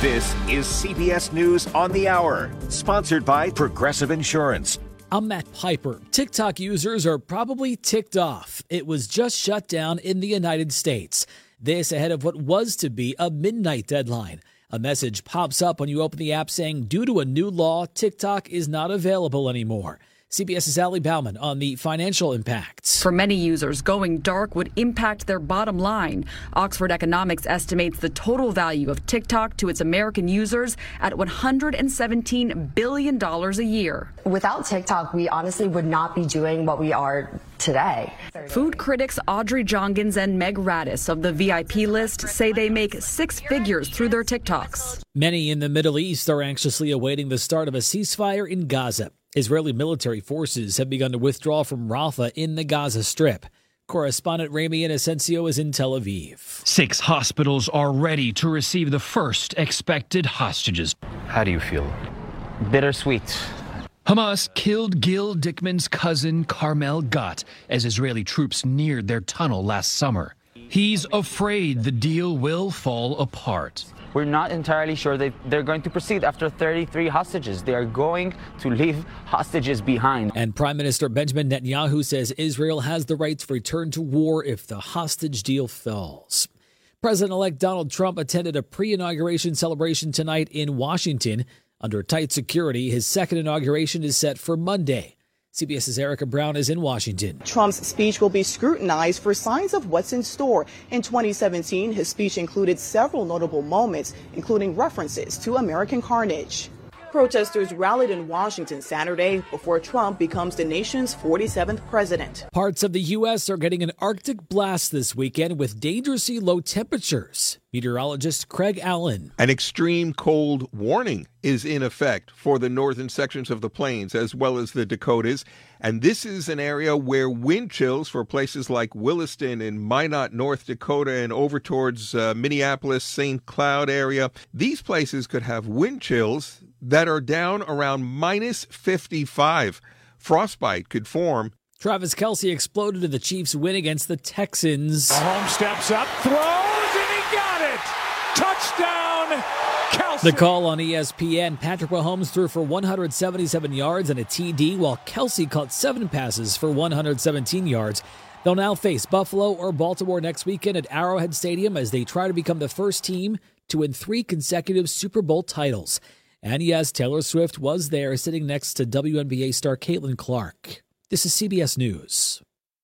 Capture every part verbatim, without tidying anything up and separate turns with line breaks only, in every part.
This is C B S News on the Hour, sponsored by Progressive Insurance.
I'm Matt Piper. TikTok users are probably ticked off. It was just shut down in the United States. This ahead of what was to be a midnight deadline. A message pops up when you open the app saying, due to a new law, TikTok is not available anymore. CBS's Allie Bauman on the financial impacts.
For many users, going dark would impact their bottom line. Oxford Economics estimates the total value of TikTok to its American users at one hundred seventeen billion dollars a year.
Without TikTok, we honestly would not be doing what we are today.
Food critics Audrey Jongans and Meg Radis of the V I P list say they make six figures through their TikToks.
Many in the Middle East are anxiously awaiting the start of a ceasefire in Gaza. Israeli military forces have begun to withdraw from Rafah in the Gaza Strip. Correspondent Rami Inocencio is in Tel Aviv.
Six hospitals are ready to receive the first expected hostages.
How do you feel? Bittersweet.
Hamas killed Gil Dickman's cousin Carmel Gott as Israeli troops neared their tunnel last summer. He's afraid the deal will fall apart.
We're not entirely sure that they're going to proceed after thirty-three hostages. They are going to leave hostages behind.
And Prime Minister Benjamin Netanyahu says Israel has the right to return to war if the hostage deal falls. President-elect Donald Trump attended a pre-inauguration celebration tonight in Washington. Under tight security, his second inauguration is set for Monday. CBS's Erica Brown is in Washington.
Trump's speech will be scrutinized for signs of what's in store. In twenty seventeen, his speech included several notable moments, including references to American carnage. Protesters rallied in Washington Saturday before Trump becomes the nation's forty-seventh president.
Parts of the U S are getting an Arctic blast this weekend with dangerously low temperatures. Meteorologist Craig Allen.
An extreme cold warning is in effect for the northern sections of the plains as well as the Dakotas. And this is an area where wind chills for places like Williston and Minot, North Dakota, and over towards uh, Minneapolis, Saint Cloud area. These places could have wind chills that are down around minus fifty-five. Frostbite could form.
Travis Kelce exploded in the Chiefs' win against the Texans.
Mahomes steps up, throws, and he got it! Touchdown, Kelce!
The call on E S P N, Patrick Mahomes threw for one hundred seventy-seven yards and a T D, while Kelce caught seven passes for one hundred seventeen yards. They'll now face Buffalo or Baltimore next weekend at Arrowhead Stadium as they try to become the first team to win three consecutive Super Bowl titles. And yes, Taylor Swift was there sitting next to W N B A star Caitlin Clark. This is C B S News.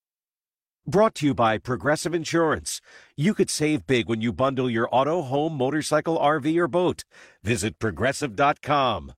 Brought to you by Progressive Insurance. You could save big when you bundle your auto, home, motorcycle, R V, or boat. Visit Progressive dot com.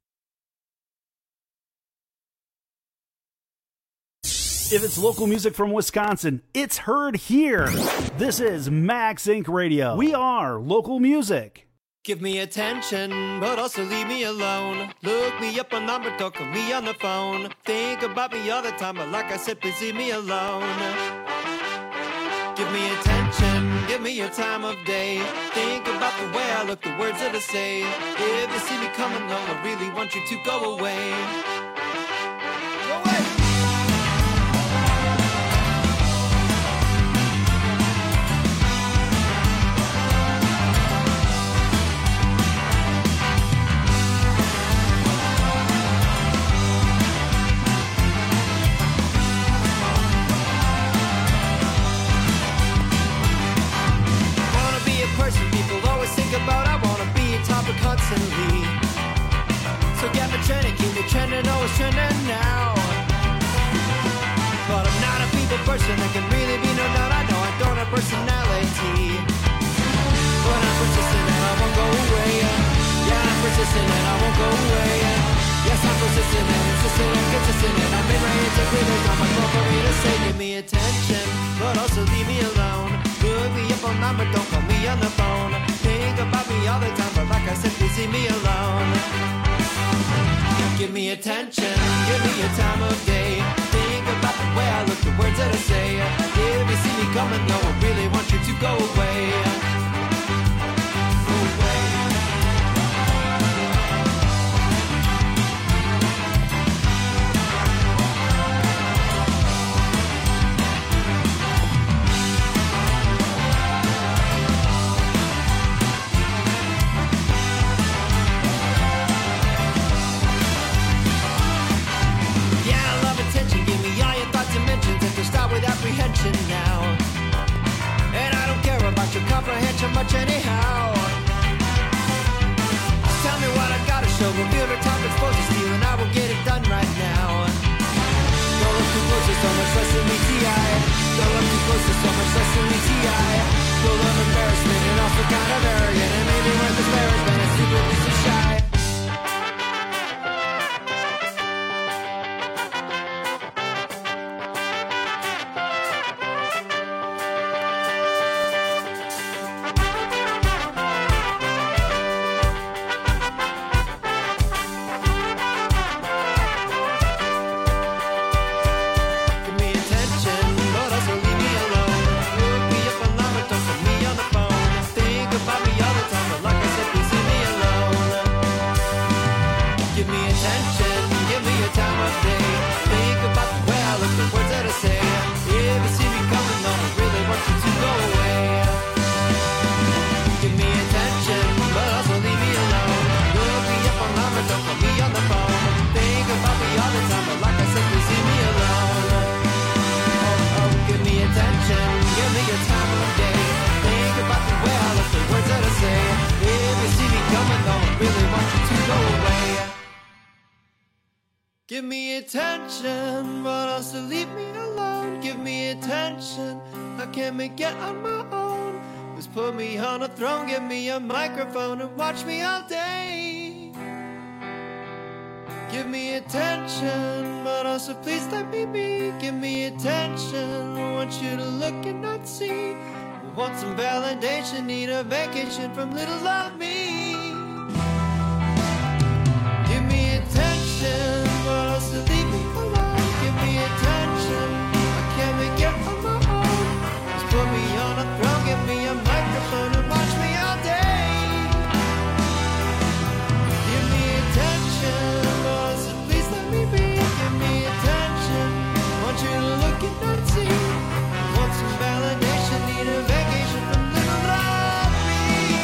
If it's local music from Wisconsin, it's heard here. This is Max Incorporated. Radio. We are local music.
Give me attention, but also leave me alone. Look me up on number, talk to me on the phone. Think about me all the time, but like I said, please leave me alone. Give me attention, give me your time of day. Think about the way I look, the words that I say. If you see me coming, no, I really want you to go away. Go away! About I wanna be a topic constantly. So get me trending, keep me trending, always trending now. But I'm not a people person, there can really be no doubt. I know I don't have personality, but I'm persistent and I won't go away. Yeah, I'm persistent and I won't go away. Yes, I'm persistent and insistent and consistent, and I'm in my interpreters on my phone for me to say, give me attention, but also leave me alone. Look me up on number, don't call me on the phone. Think about me all the time, but like I said, please leave me alone. Give me attention, give me your time of day. Think about the way I look, the words that I say. If you see me coming, no, I really want you to go away. Go away. less than E T I. Don't look too close to so much less than E T I. Full of embarrassment and also kind of arrogant. And maybe worth disparagement and secretly so shy. Give me attention, but also leave me alone. Give me attention, I can't make it on my own. Just put me on a throne, give me a microphone and watch me all day. Give me attention, but also please let me be. Give me attention, I want you to look and not see. I want some validation, need a vacation from little old me. Give me attention, but also leave me alone. Give me attention, I can't make it on my own. Just put me on a throne, give me a microphone and watch me all day. Give me attention, but also please let me be. Give me attention, I want you to look and not see. I want some validation, need a vacation from little love me.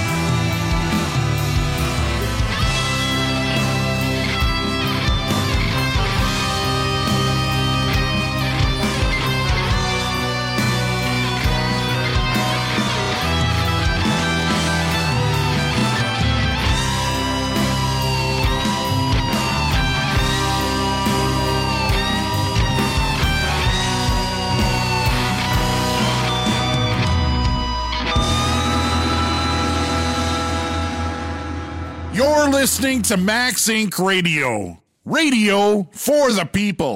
You're listening to Max Incorporated. Radio. Radio for the people.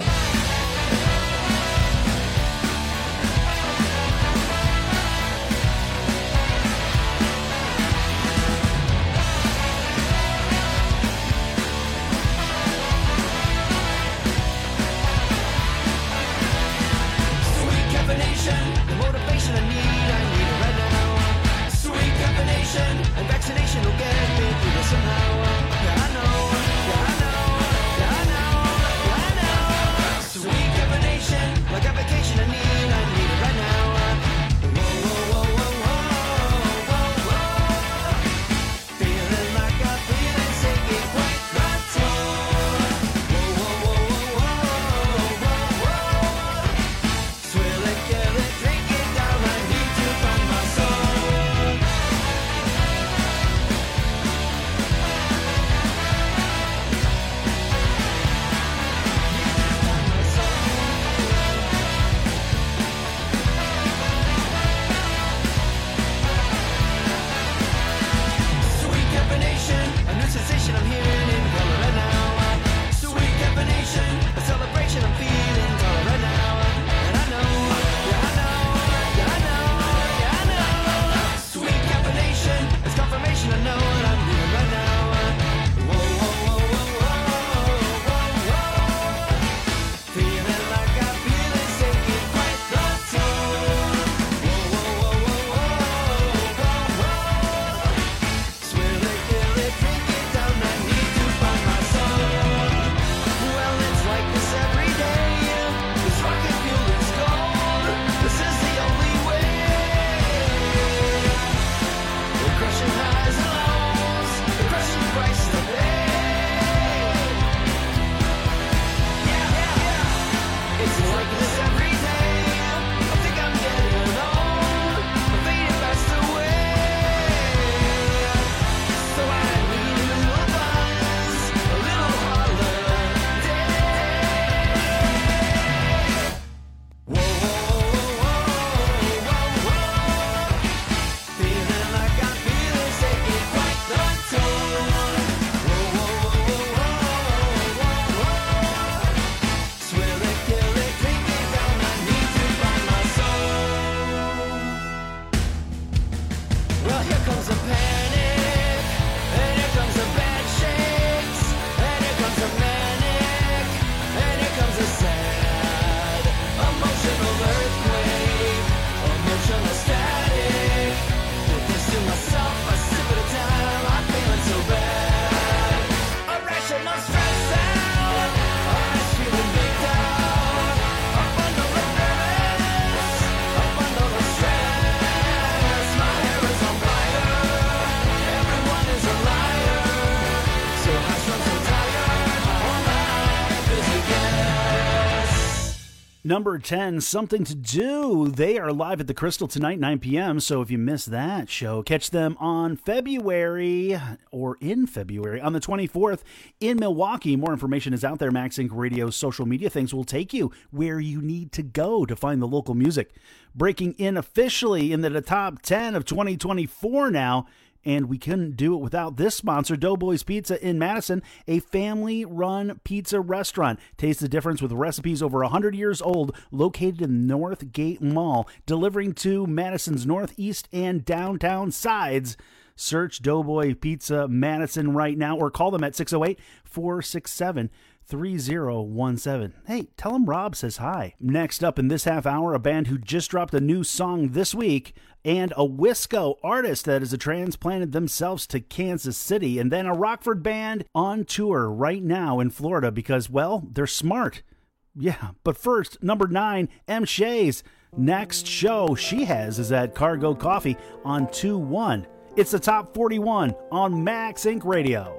Well, here comes a panic, and here comes a bad shakes, and here comes a manic, and here comes a sad emotional earthquake, emotional static. With this to myself, a sip at a time, I'm feeling so bad. Irrational stress out, I'm feeling big down. A bundle of nervous, a bundle of stress. My hair is on fire, everyone is a liar. So high strung, so tired, all my life is a guess.
Number ten, Something to Do. They are live at the Crystal tonight, nine p.m. So if you missed that show, catch them on February, or in February, on the twenty-fourth in Milwaukee. More information is out there. Max Inc Radio's social media things will take you where you need to go to find the local music. Breaking in officially into the top ten of twenty twenty-four now. And we couldn't do it without this sponsor, Doughboys Pizza in Madison, a family-run pizza restaurant. Taste the difference with recipes over one hundred years old, located in North Gate Mall, delivering to Madison's northeast and downtown sides. Search Doughboy Pizza Madison right now, or call them at six oh eight, four six seven, three oh one seven. Hey, tell them Rob says hi. Next up in this half hour, a band who just dropped a new song this week, and a Wisco artist that has transplanted themselves to Kansas City, and then a Rockford band on tour right now in Florida because, well, they're smart. Yeah, but first, number nine, M. Shays. Next show she has is at Cargo Coffee on two one. It's the Top forty-one on Max Inc Radio.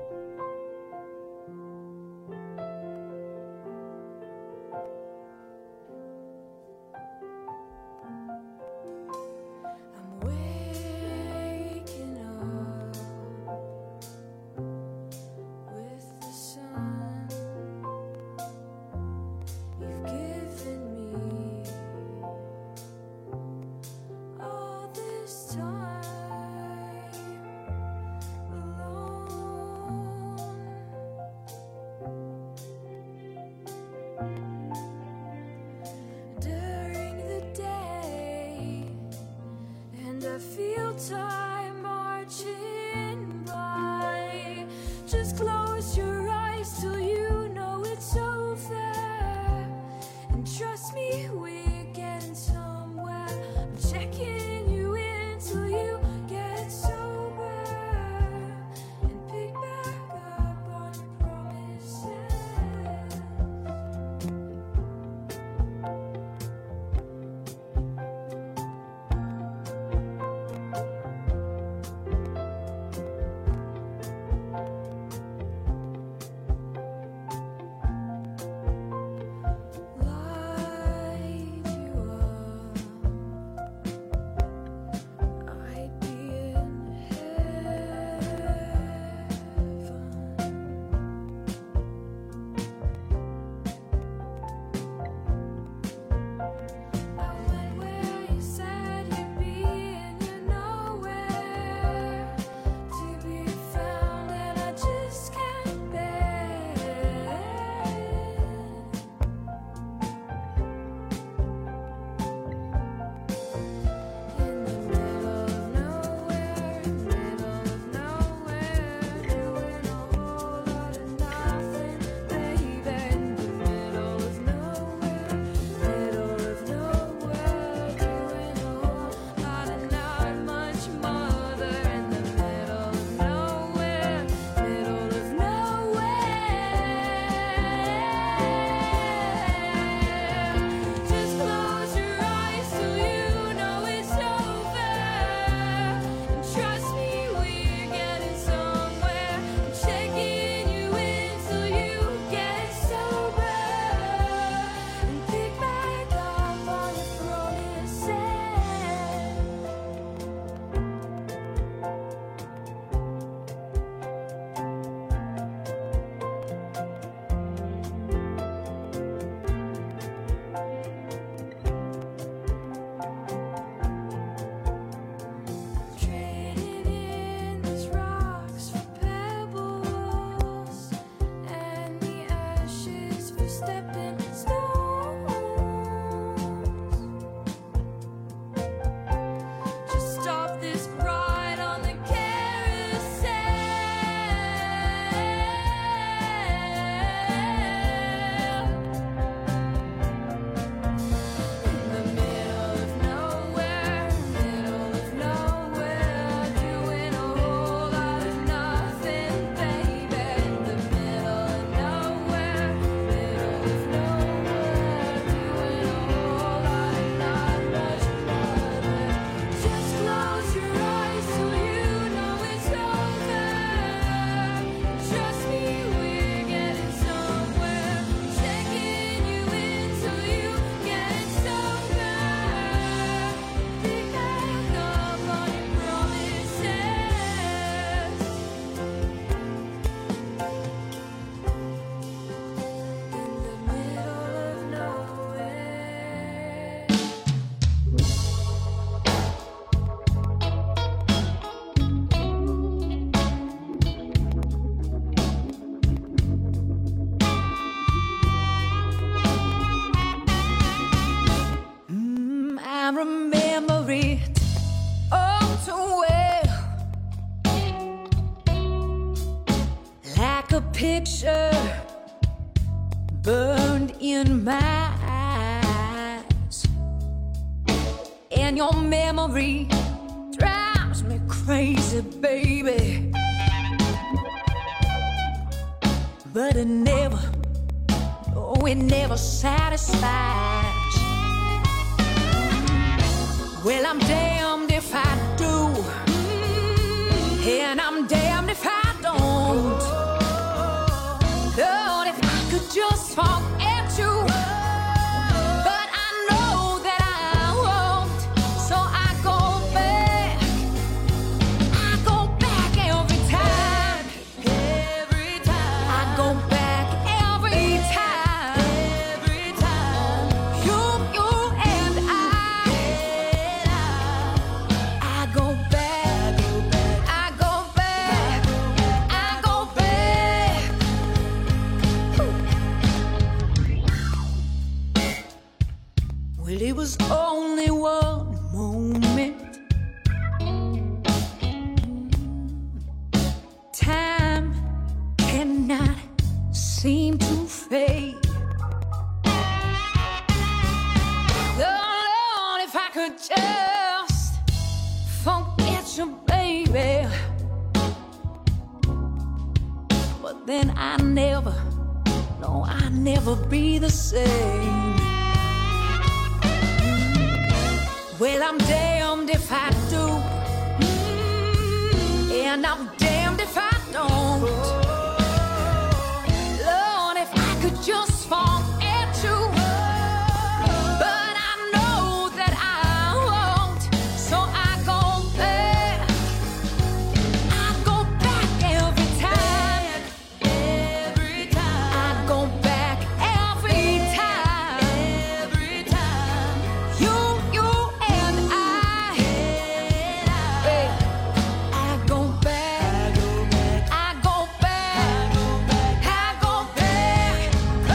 a picture burned in my eyes, and your memory drives me crazy, baby. But it never, oh, it never satisfies. Well, I'm damned if I do, and I'm damned if I don't. Lord, if I could just forget you, but I know that I won't. So I go back, I go back every time, every time. I go back every time, every time. You, you and I, I go back, I go back, I go back. Well, it was only one moment. Time cannot seem to fade. Lord, if I could just forget you, baby. But then I never, no, I never be the same. Well, I'm damned if I do, and I'm damned if I don't. Lord, if I could just forget you, but I know that I won't. So I go back, I go back every time, every time. I go back every time, every time. You, you and I, hey, I go back, I go back, I go back, oh.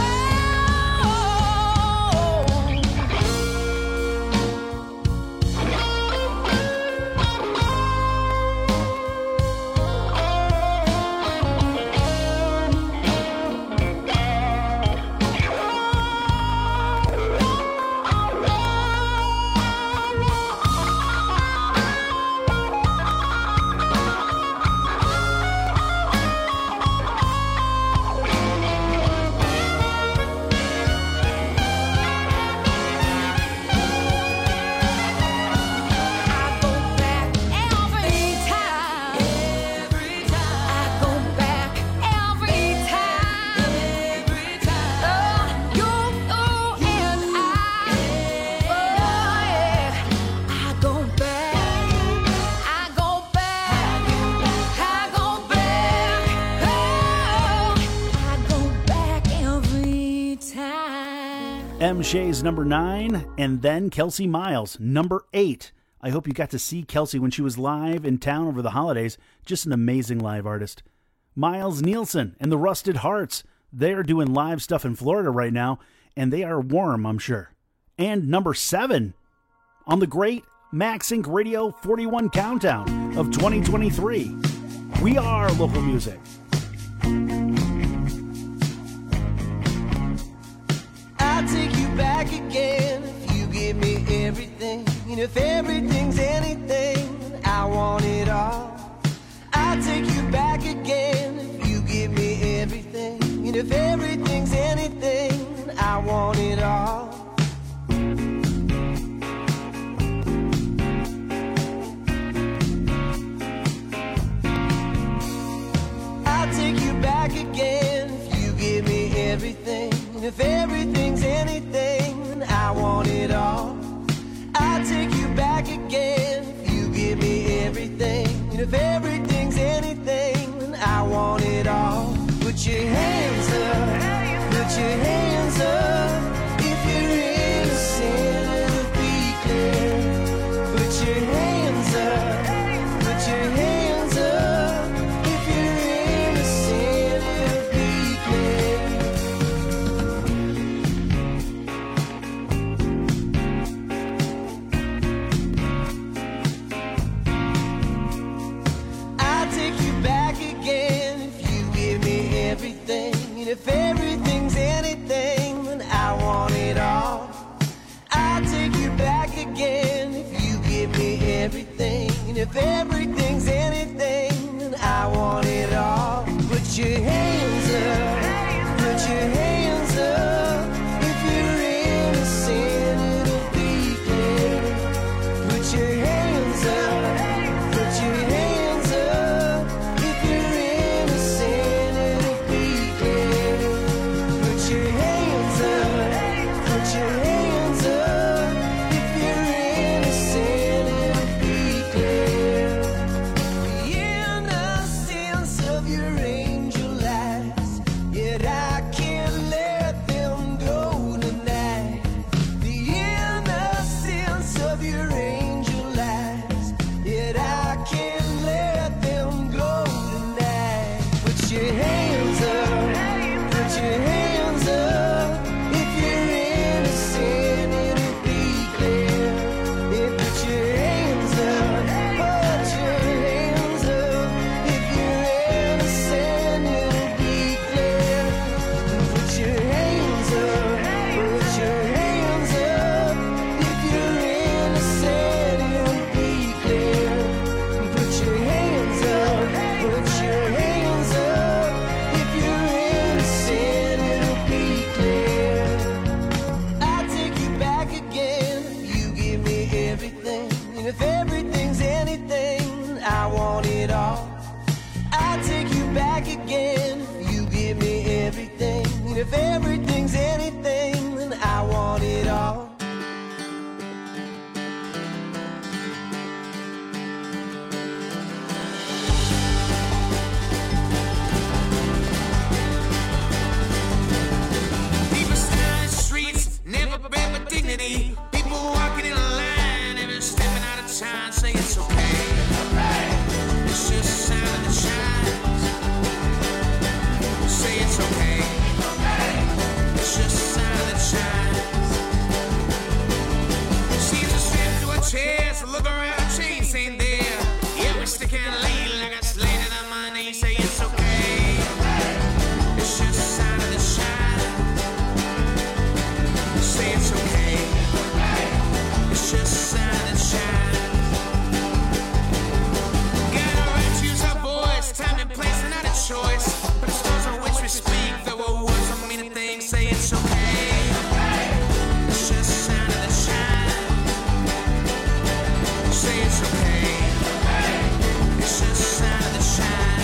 M. Shay's number nine, and then Kelsey Miles, number eight. I hope you got to see Kelsey when she was live in town over the holidays. Just an amazing live artist. Miles Nielsen and the Rusted Hearts. They're doing live stuff in Florida right now, and they are warm, I'm sure. And number seven on the great Max Inc Radio forty-one Countdown of twenty twenty-three. We are local music.
I'll take you back again if you give me everything. And if everything's anything, I want it all. I'll take you back again if you give me everything. And if everything's anything, I want it all. I'll take you back again if you give me everything. And if everything's anything, I want it all. I'll take you back again if you give me everything. And if everything's anything, I want it all. Put your hands up, put your hands up. If you're innocent, it'll be clear. Put your hands up, put your hands up. If you're innocent, it'll be clear. if everything's anything, then I want it all. I'll take you back again if you give me everything. And if everything's anything, then I want it all. Put your hands up, put your hands up. If you're innocent, it'll be clear. Put your hands up, put your hands up. If you're innocent, it'll be clear. Put your hands up, put your hands up. If you're innocent, it'll be clear. The innocence of your angel eyes, yet I can't let them go tonight. The innocence of your angel eyes, yet I can't let them go tonight. Put your hands up, put your hands up. If you're innocent, it'll be clear. Yeah, put your hands up, put your hands up. If you're innocent, it'll be clear. Put your hands up, put your hands up. If you're innocent, it'll be clear. Put your hands up, put your hands up. If you're innocent, it'll be clear. I'll take you back again. You give me everything. And if everything's anything, I want it all. I'll take you back again. You give me everything. And if everything's anything, then I want it all.
People stand in the streets, never been with dignity. People walking in a line, never stepping out of time, say it's okay. It's just a sign of the chimes. Say it's okay. It's just a sign of the chimes. Seems to slip through a chest, look around, chains ain't there. Yeah, we stick and lean like I slated on my knee, say it's okay. It's just a sign of the chimes. Say it's okay. It's just a sign of the chimes. Got a right to use our voice, time and place, and not a choice. But the stores on which we speak, though our words don't mean a thing, say it's okay. It's just a sign of the chimes. Say it's okay. It's just a sign of the chimes.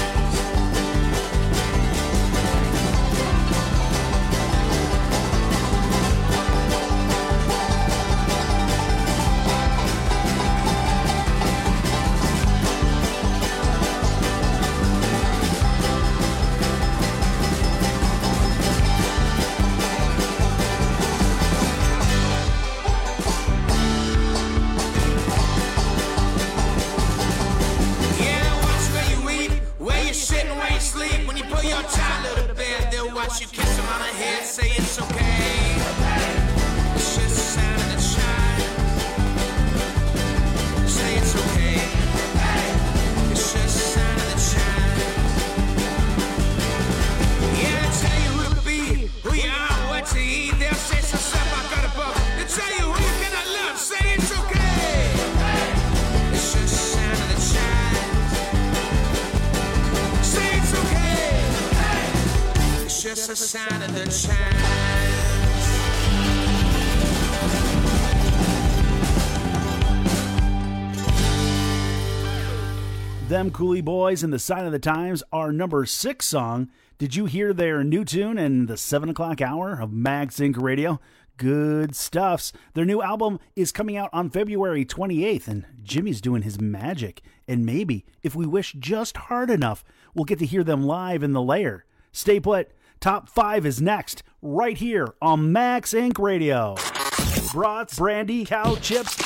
Yeah, watch where you eat, where you sit and where you sleep. When you put your child to bed, they'll watch you kiss them on the head, say it's okay. It's just a sign of the child. Say it's okay. It's just a sign of the child. Yeah, they tell you who to be, who you are, what to eat. They'll say some stuff I got above. They tell you who you cannot love, say it's okay. It's just a sign of the child. Say it's okay. It's just a sign of the child.
Them Cooley Boys and the Sign of the Times, our number six song. Did you hear their new tune in the seven o'clock hour of MagSync Radio? Good stuffs. Their new album is coming out on February twenty-eighth, and Jimmy's doing his magic. And maybe, if we wish just hard enough, we'll get to hear them live in the Lair. Stay put. Top five is next, right here on MagSync Radio. Brats, brandy, cow chips,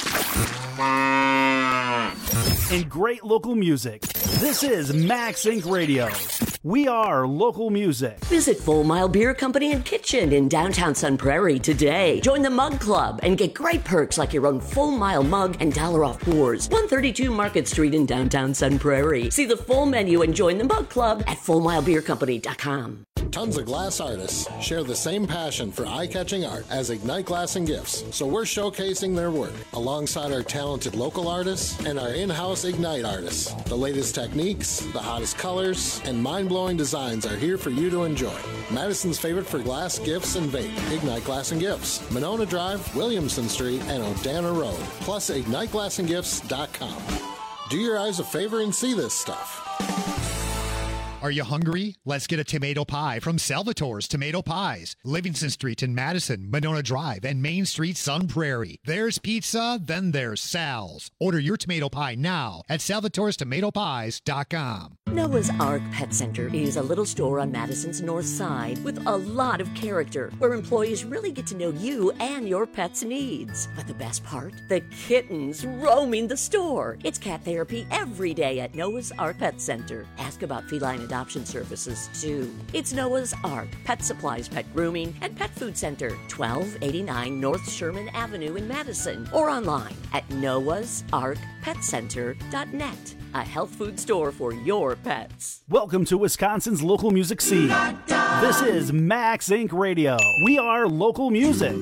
and great local music. This is MagSync Radio. We are local music.
Visit Full Mile Beer Company and Kitchen in downtown Sun Prairie today. Join the Mug Club and get great perks like your own Full Mile mug and dollar off pours. one thirty-two Market Street in downtown Sun Prairie. See the full menu and join the Mug Club at full mile beer company dot com.
Tons of glass artists share the same passion for eye-catching art as Ignite Glass and Gifts, so we're showcasing their work alongside our talented local artists and our in-house Ignite artists. The latest techniques, the hottest colors, and mind-blowing designs are here for you to enjoy. Madison's favorite for glass, gifts, and vape, Ignite Glass and Gifts. Monona Drive, Williamson Street, and Odana Road. Plus, ignite glass and gifts dot com. Do your eyes a favor and see this stuff.
Are you hungry? Let's get a tomato pie from Salvatore's Tomato Pies. Livingston Street in Madison, Monona Drive, and Main Street, Sun Prairie. There's pizza, then there's Sal's. Order your tomato pie now at salvatores tomato pies dot com.
Noah's Ark Pet Center is a little store on Madison's north side with a lot of character where employees really get to know you and your pet's needs. But the best part? The kittens roaming the store. It's cat therapy every day at Noah's Ark Pet Center. Ask about feline adoption services, too. It's Noah's Ark, Pet Supplies, Pet Grooming, and Pet Food Center, twelve eighty-nine North Sherman Avenue in Madison, or online at noahs ark pet center dot net. A health food store for your pets.
Welcome to Wisconsin's local music scene. This is Max Inc Radio. We are local music.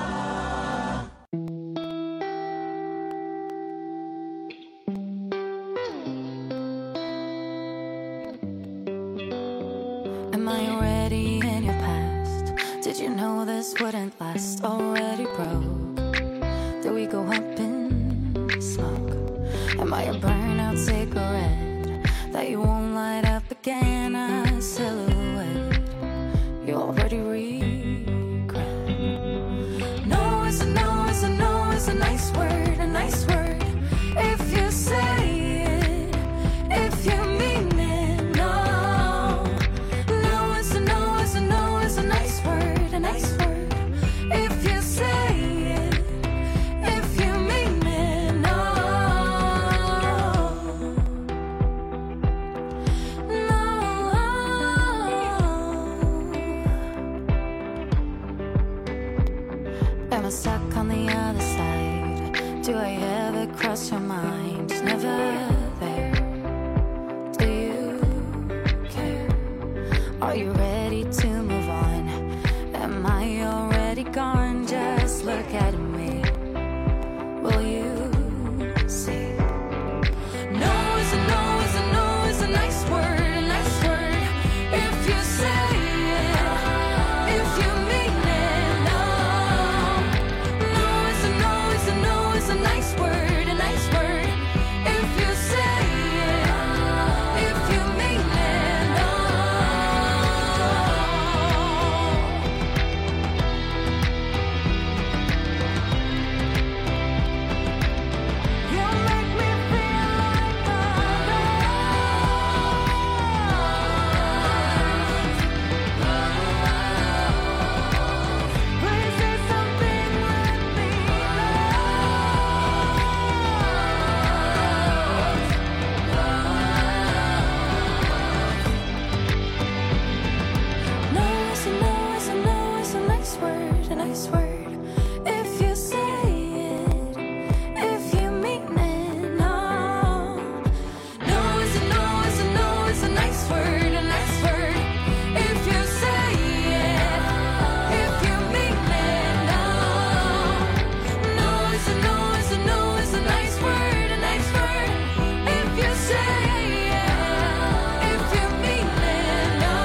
Am I already in your past? Did you know this wouldn't last? Already broke? Do we go up in smoke? Am I a burnout cigarette that you won't light up again? A silhouette you already regret. No is a no is a no is a nice word, a nice word. If you say it, if you mean it, no. No is a no is a no is a nice word, a nice word. If you say it, if you mean it, no. Am I stuck on the other side? Do I ever cross your mind? Just never there. Do you care? Are you ready to move on? Am I already gone? Just look at me. Will you see? No is a no is a no is a nice word, a nice word. If you say it, if you mean it, no. No is a no is a no is a nice word, a nice word. If you say it, if you mean it, no. You make me feel like please say something, let me No is a no is a no is a nice word, a nice word. If you say it, if you mean it, no. No is a no is a no is a nice word, a nice word. If you say it, if you mean it, no. No is a no is a no is a nice word, a nice word. If you say it, if you mean it, no.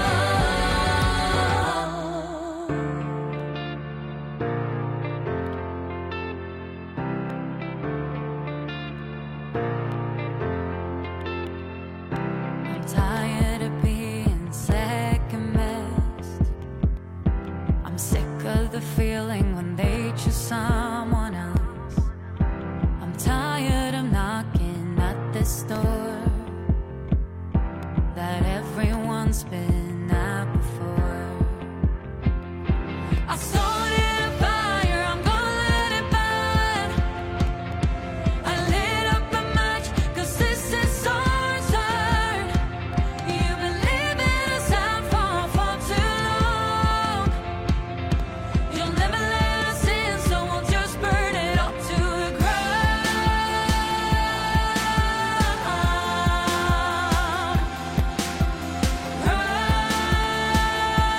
I'm tired of being second best. I'm sick of the feeling when they choose someone else. I'm tired of knocking at this door that everyone's been at before. I started a fire, I'm gonna let it burn. I lit up a match, 'cause this is our turn. You've been leaving us out for far too long. You'll never let us in, so we'll just burn it all to the ground. Run.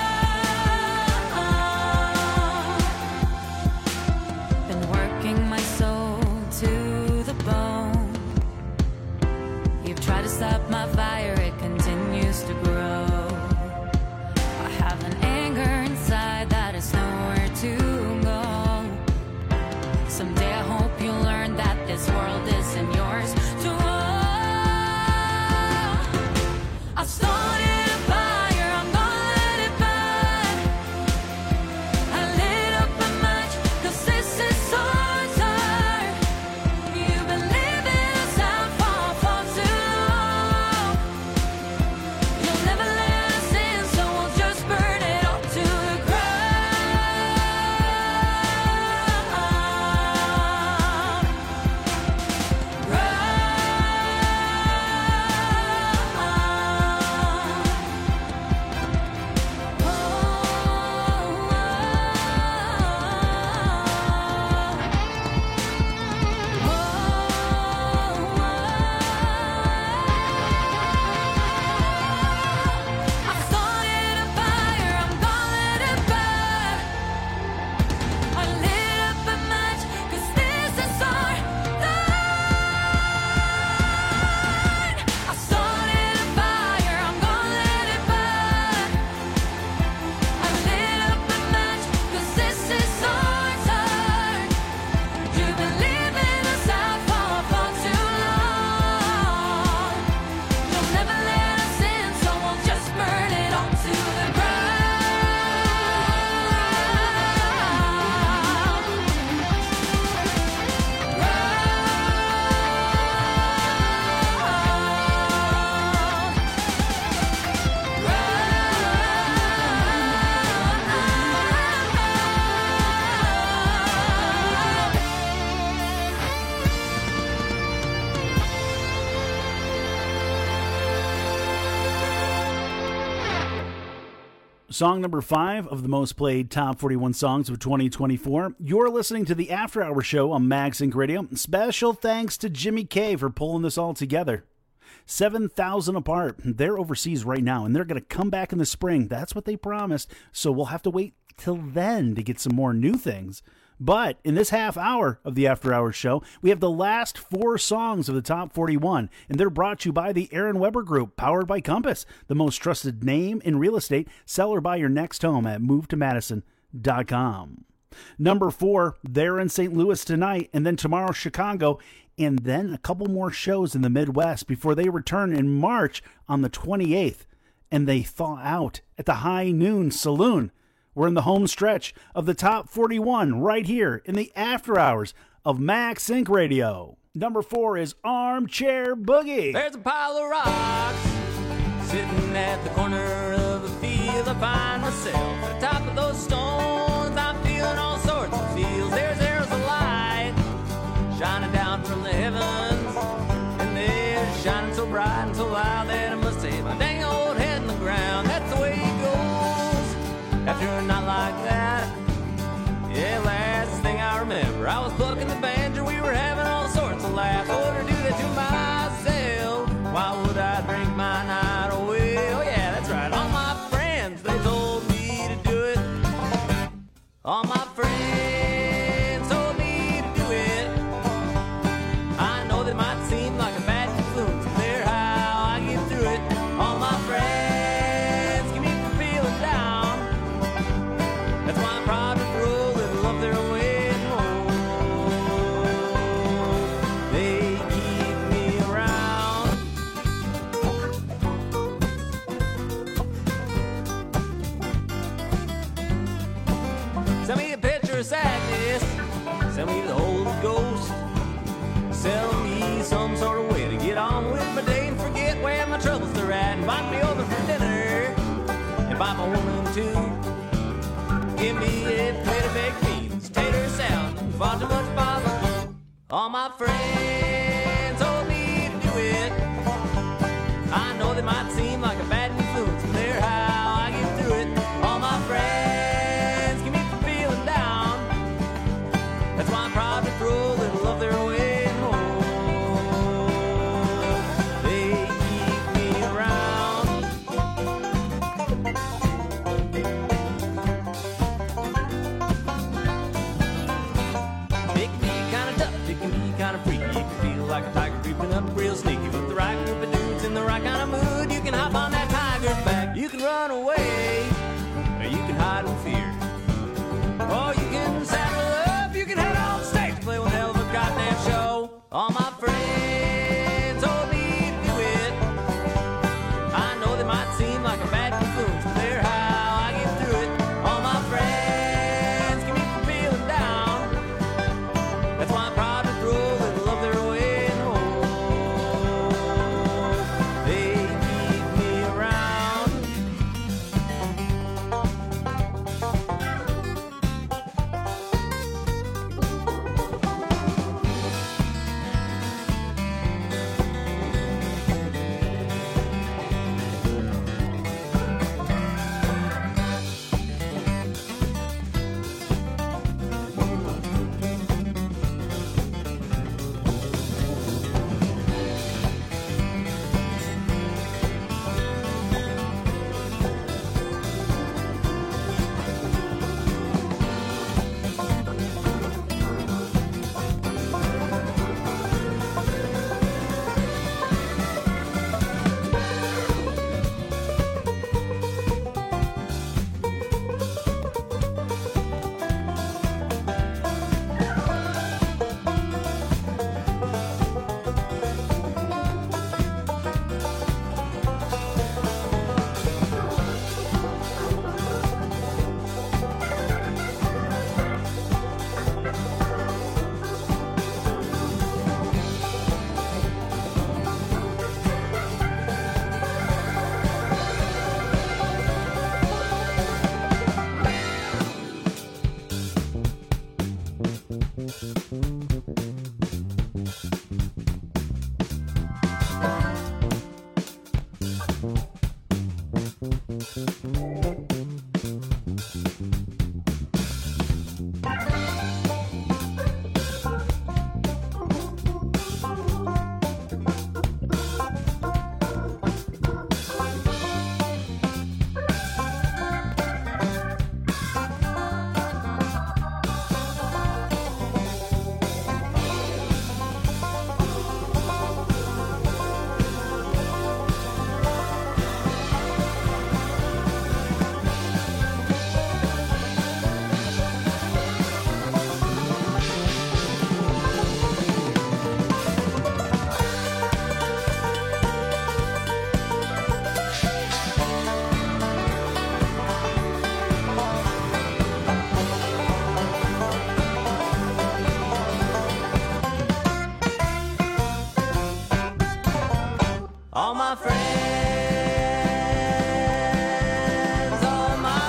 to stop my fire, it continues to grow. I have an anger inside that is nowhere to go. Someday I hope you learn that this world isn't yours to own. I started a fire, I'm gonna let it burn. I lit up a match, 'cause this is our turn. You've been living us out for far too long. You'll never let us in, so we'll just burn it all to the ground. I started a fire, I'm gonna let it burn. I lit up a match, 'cause this is our turn. I started a fire, I'm gonna let it burn. I lit up a match, 'cause this is our turn. You've been leaving us out for far too long. You'll never let us in, so we'll just burn it all to the ground.
Song number five of the most played top forty-one songs of twenty twenty-four. You're listening to the After Hour Show on MagSync Radio. Special thanks to Jimmy K for pulling this all together. seven thousand apart. They're overseas right now, and they're going to come back in the spring. That's what they promised, so we'll have to wait till then to get some more new things. But in this half hour of the After Hours Show, we have the last four songs of the top forty-one, and they're brought to you by the Aaron Weber Group, powered by Compass, the most trusted name in real estate. Sell or buy your next home at move to madison dot com. Number four, they're in Saint Louis tonight, and then tomorrow Chicago, and then a couple more shows in the Midwest before they return in March on the twenty-eighth, and they thaw out at the High Noon Saloon. We're in the home stretch of the top forty-one right here in the after hours of MagSync Radio. Number four is Armchair Boogie.
There's a pile of rocks sitting at the corner of a field. I find myself at the top of those stones. I'm feeling all sorts of feels. There's there's a light shining down from the heavens, and they're shining so bright and so loud that I must say my dang old head in the ground. That's the way it goes after a night like that. Yeah, last thing I remember, I was plucking the banjo. We were having all sorts of laughs. I wouldn't do that to myself. Why would I drink my night away? Oh yeah, that's right. All my friends, they told me to do it. All my friends told me to do it. I know that might seem like a bad influence, but they're how I get through it. All my friends keep me from feeling down. That's why I'm proud to throw a little of their way home. They keep me around. Send me a picture of sadness. Send me the Holy Ghost. Sell me some sort of way to get on with my day and forget where my troubles are at. Invite me over for dinner. Invite my woman too. Give me a plate of baked beans, tater salad, and far too much barbecue. All my friends told me to do it. I know they might seem like a bad influence, but they're how I get through it. All my friends keep me from feeling down. That's why I'm proud to throw a little of their way home. They keep me around. It can be kinda tough, it can be kinda free. It can feel All my friends, all my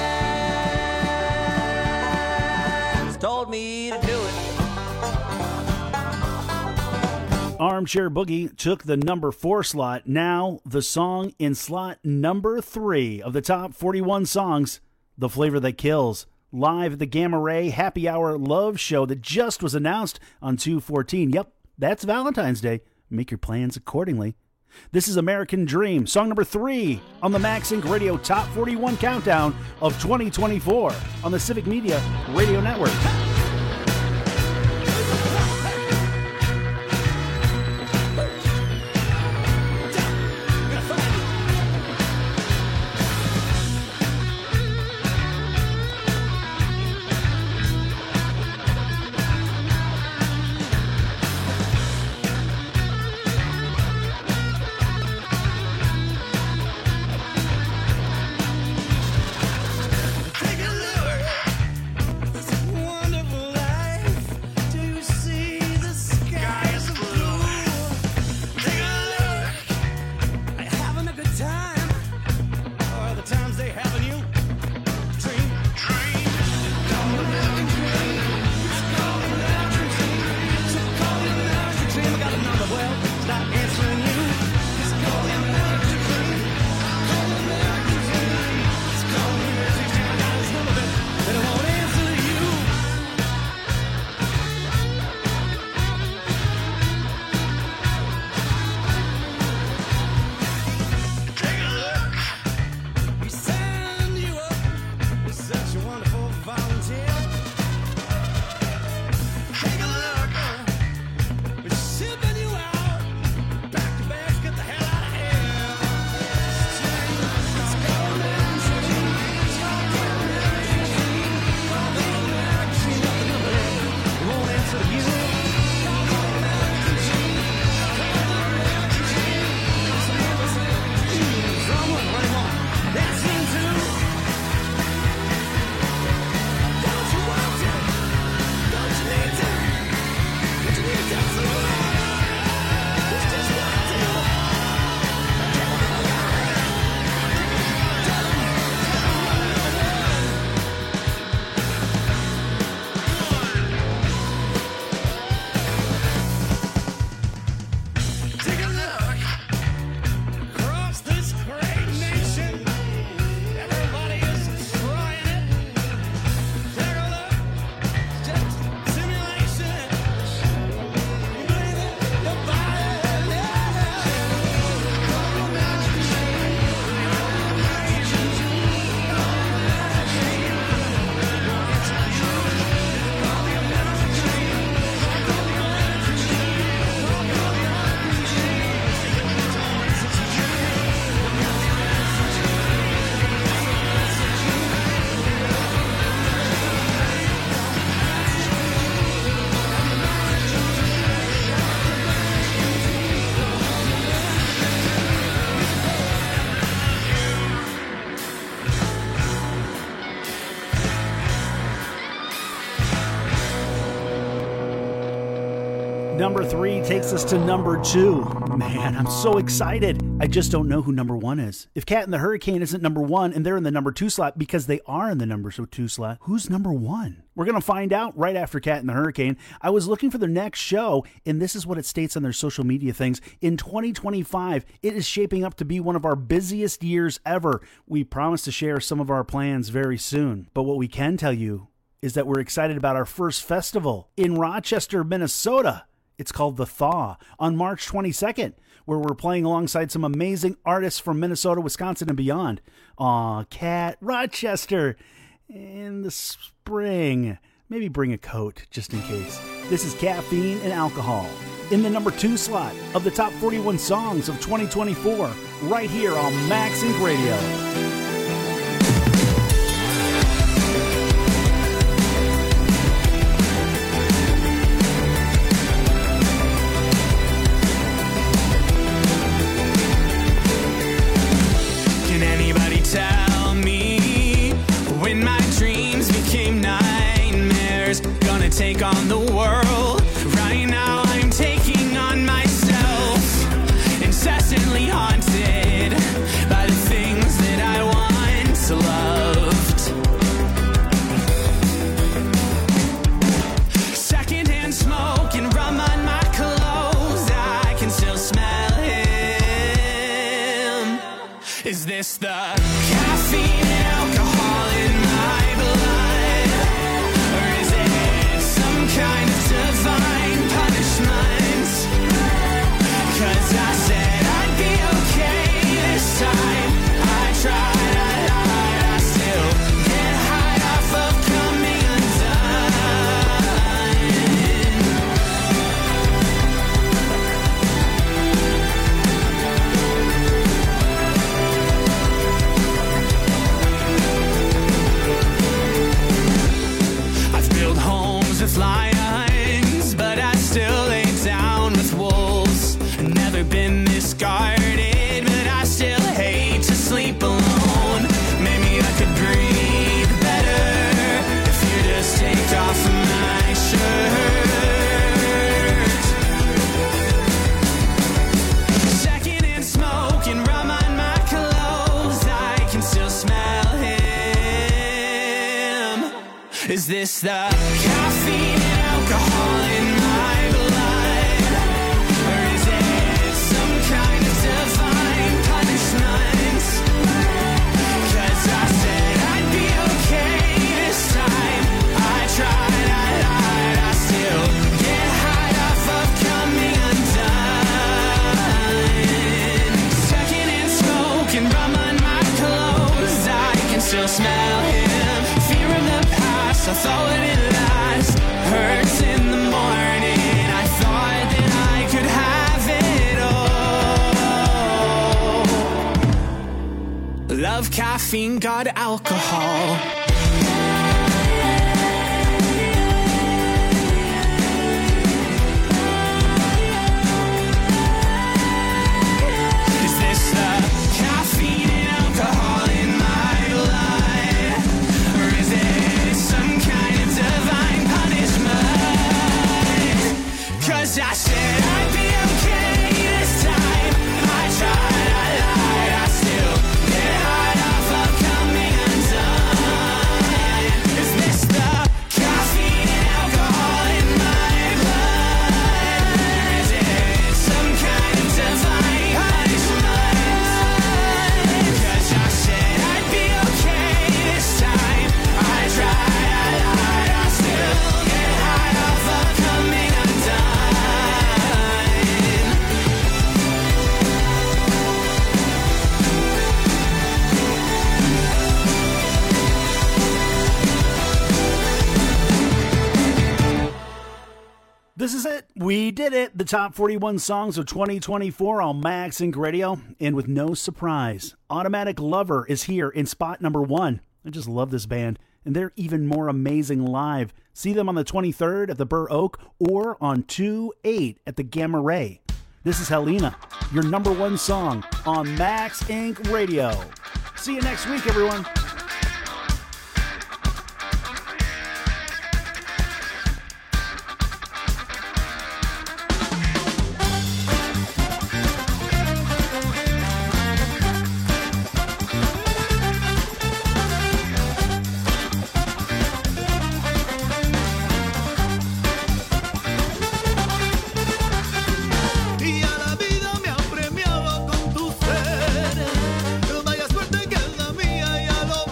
friends told me to do it.
Armchair Boogie took the number four slot. Now the song in slot number three of the top forty-one songs, The Flavor That Kills. Live at the Gamma Ray Happy Hour Love Show that just was announced on two fourteen. Yep, that's Valentine's Day. Make your plans accordingly. This is American Dream, song number three on the Max Inc Radio Top forty-one Countdown of twenty twenty-four on the Civic Media Radio Network.
Take a look.
Number three takes us to number two. Man, I'm so excited. I just don't know who number one is. If Cat and the Hurricane isn't number one and they're in the number two slot because they are in the number two slot, who's number one? We're going to find out right after Cat and the Hurricane. I was looking for their next show, and this is what it states on their social media things. In twenty twenty-five, it is shaping up to be one of our busiest years ever. We promise to share some of our plans very soon. But what we can tell you is that we're excited about our first festival in Rochester, Minnesota. It's called The Thaw on March twenty-second, where we're playing alongside some amazing artists from Minnesota, Wisconsin, and beyond. Aw, Cat, Rochester, in the spring. Maybe bring a coat, just in case. This is Caffeine and Alcohol in the number two slot of the top forty-one songs of twenty twenty-four, right here on Max Inc Radio.
Tell me when my dreams became nightmares, gonna take on the world. Right now I'm taking on myself. Incessant
constantly haunted by the things that I once loved. Secondhand smoke and rum on my clothes, I can still smell him. Is this the caffeine and alcohol in my blood? Or is it some kind of divine punishment? 'Cause I said I'd be okay this time. I tried, I lied, I still get high off of coming undone. I've built homes with lions, but I still lay down with wolves. Never been this guarded, but I still hate to sleep alone. Maybe I could breathe better if you just take off my shirt. Secondhand smoke and rum on my clothes, I can still smell him. Is this the caffeine and alcohol in my blood? Or is it some kind of divine punishment? 'Cause I said I'd be okay this time. I tried, I lied, I still get high off of coming undone. Secondhand smoke and rum on my clothes, I can still smell him. Fear of the past, I thought it would last. Hurts in the morning, I thought that I could have it all. Love caffeine, got alcohol. Is this the caffeine and alcohol in my blood? Or is it some kind of divine punishment? 'Cause I said I'd be okay this time. I tried, I lied, I still get high off of coming undone. Is this the caffeine and alcohol in my blood? Is it some kind of divine punishment? 'Cause I said I'd be okay this time. I tried, I lied, I still get high off of coming undone.
This is it. We did it. The top forty-one songs of twenty twenty-four on Max Inc Radio. And with no surprise, Automatic Lover is here in spot number one. I just love this band. And they're even more amazing live. See them on the twenty-third at the Burr Oak or on two eight at the Gamma Ray. This is Helena, your number one song on Max Inc Radio. See you next week, everyone.
Y a la vida me ha premiado con tu ser. Vaya suerte que es la mía y a lo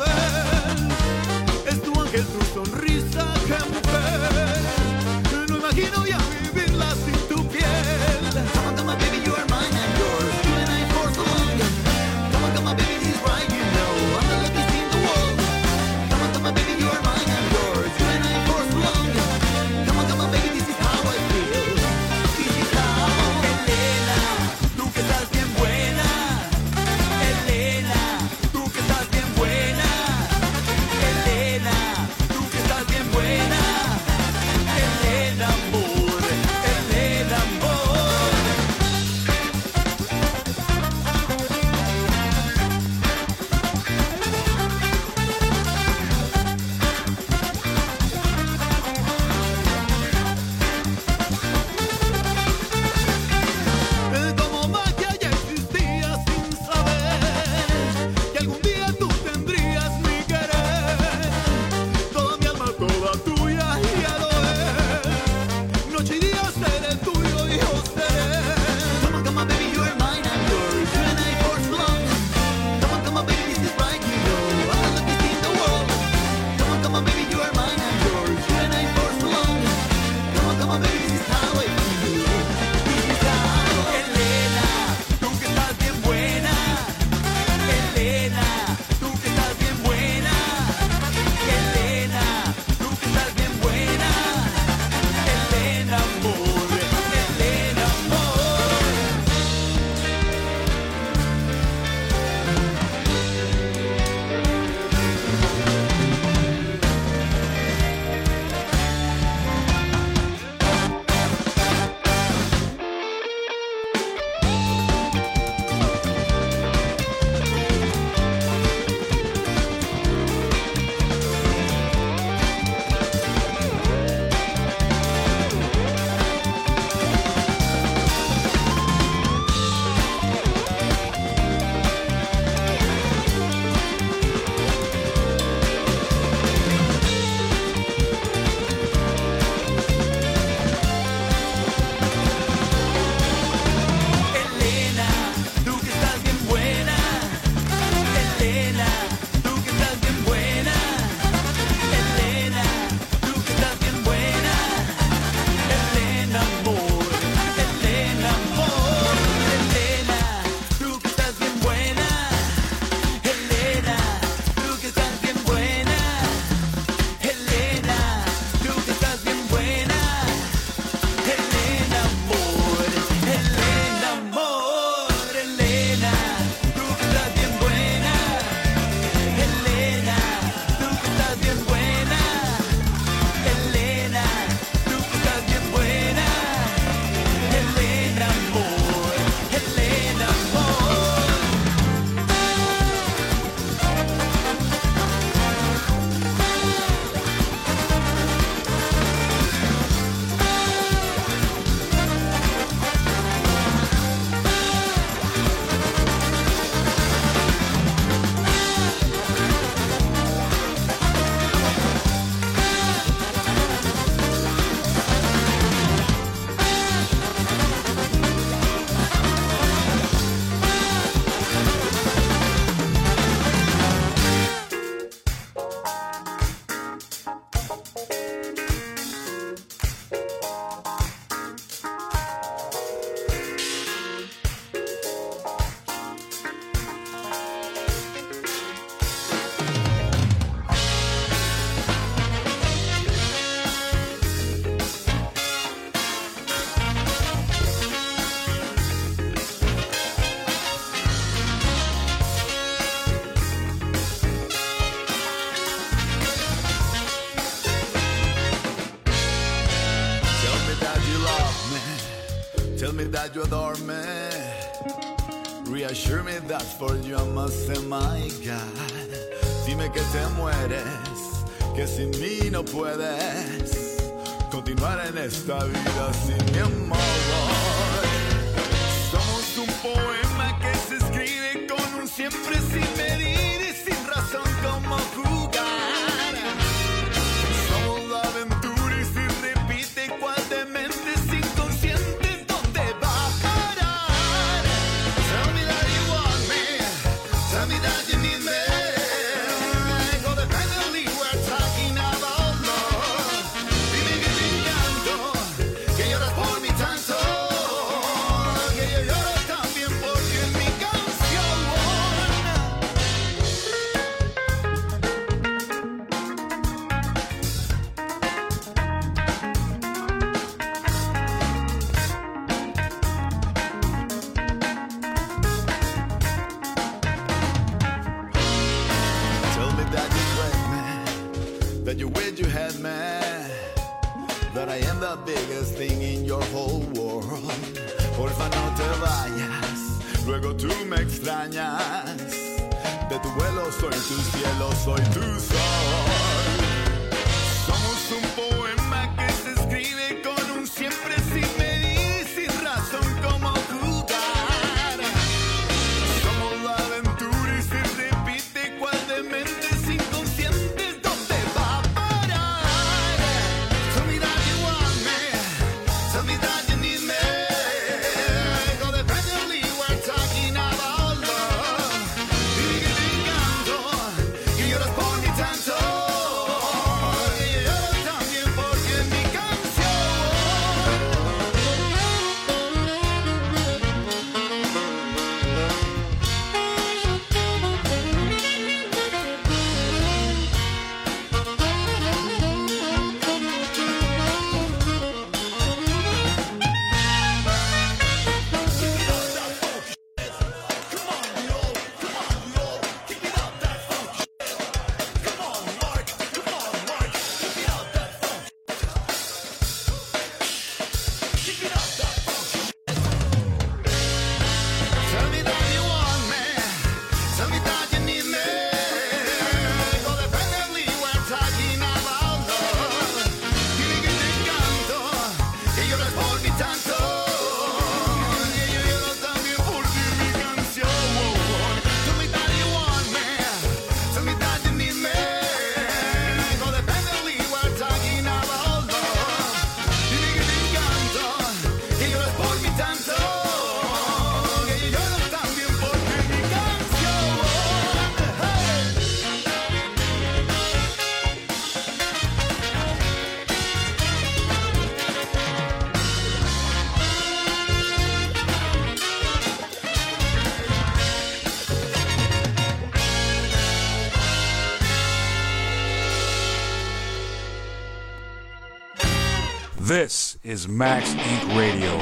you adore me. Reassure me that for you I must say, my God. Dime que te mueres, que sin mí no puedes continuar en esta vida sin mi amor. Somos un poema que se escribe con un siempre sin medir y sin razón como jugar. Somos la aventura y si repite cual demente inconsciente, ¿dónde va a parar? Tell me that you want me, tell me that you need me. Codependently we're talking about love. Dime que te encanto, que lloras por mi tanto, que yo lloro también por ti en mi canción. Tell me that you crave me, that you wish you had me, that I am the biggest thing in your whole world. Porfa, no te vayas, luego tú me extrañas. De tu vuelo soy tu cielo, soy tu sol. Somos un poema que se escribe con un siempre sin medir y sin razón como jugar. Somos la aventura y se repite cual dementes inconscientes, ¿dónde va a parar? Tell me that you want me, tell me that you need me. Codependently we're talking about love. Dime que te encanto, que lloras por mi tanto, que yo lloro también porque es mi canción. Tell me that you want me, tell me that you need me. Codependently we're talking about love. Dime que te encanto, que lloras por mi tanto, que yo lloro también por ti en mi canción. Tell me that you want me, tell me that you need me. Codependently we're talking about love. Dime que te encanto, que lloras por mi tanto, que yo lloro también por ti en mi canción.
This is Max Incorporated. Radio.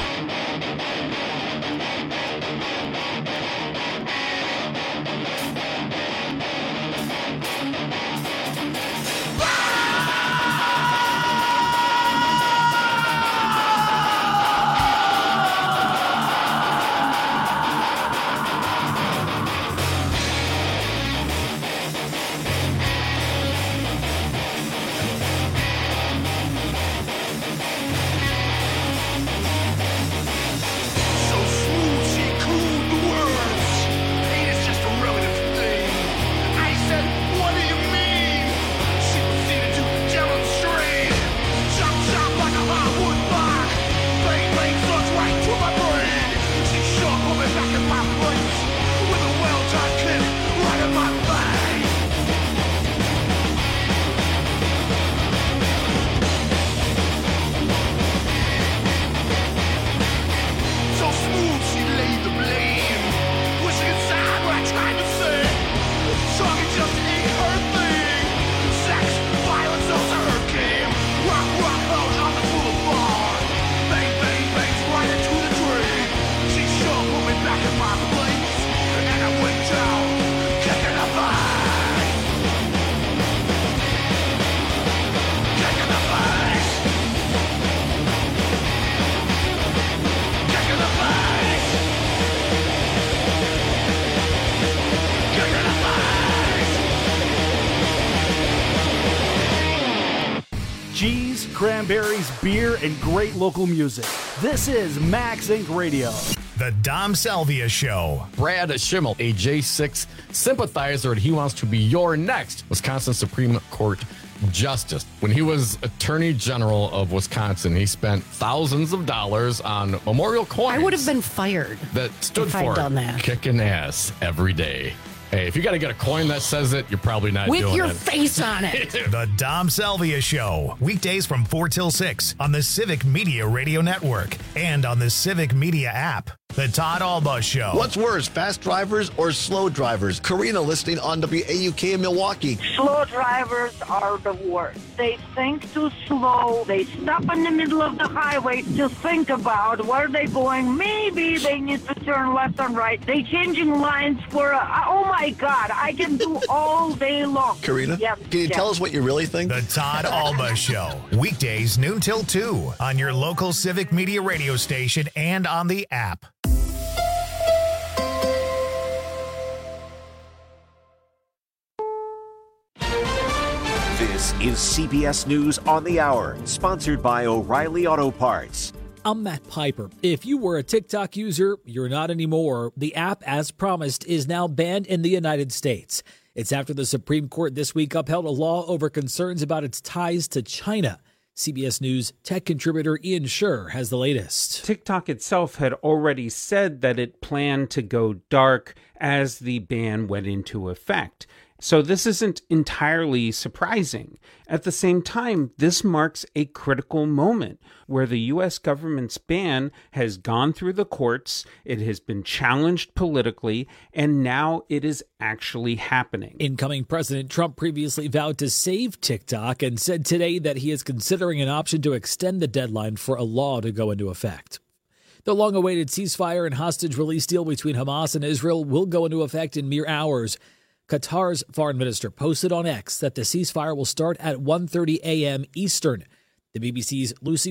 cranberries, beer, and great local music. This is Max Incorporated. Radio.
The Dom Salvia Show.
Brad Schimmel, a J six sympathizer, and he wants to be your next Wisconsin Supreme Court Justice. When he was Attorney General of Wisconsin, he spent thousands of dollars on memorial coins.
I would have been fired.
That stood
if
for
I'd done that.
kicking ass every day. Hey, if you got to get a coin that says it, you're probably not
With
doing it.
your face on it.
The Dom Salvia Show. Weekdays from four till six on the Civic Media Radio Network and on the Civic Media app. The Todd Alba Show.
What's worse, fast drivers or slow drivers? Karina listening on W A U K in Milwaukee.
Slow drivers are the worst. They think too slow. They stop in the middle of the highway to think about where they're going. Maybe they need to turn left and right. They changing lines for, a, oh my God, I can do all day long.
Karina,
yes,
can you
yes.
tell us what you really think?
The Todd Alba Show. Weekdays noon till two on your local Civic Media radio station and on the app.
This is C B S News on the Hour, sponsored by O'Reilly Auto Parts.
I'm Matt Piper. If you were a TikTok user, you're not anymore. The app, as promised, is now banned in the United States. It's after the Supreme Court this week upheld a law over concerns about its ties to China. C B S News tech contributor Ian Scher has the latest.
TikTok itself had already said that it planned to go dark as the ban went into effect. So this isn't entirely surprising. At the same time, this marks a critical moment where the U S government's ban has gone through the courts, it has been challenged politically, and now it is actually happening.
Incoming President Trump previously vowed to save TikTok and said today that he is considering an option to extend the deadline for a law to go into effect. The long-awaited ceasefire and hostage release deal between Hamas and Israel will go into effect in mere hours. Qatar's foreign minister posted on X that the ceasefire will start at one thirty a.m. Eastern. The B B C's Lucy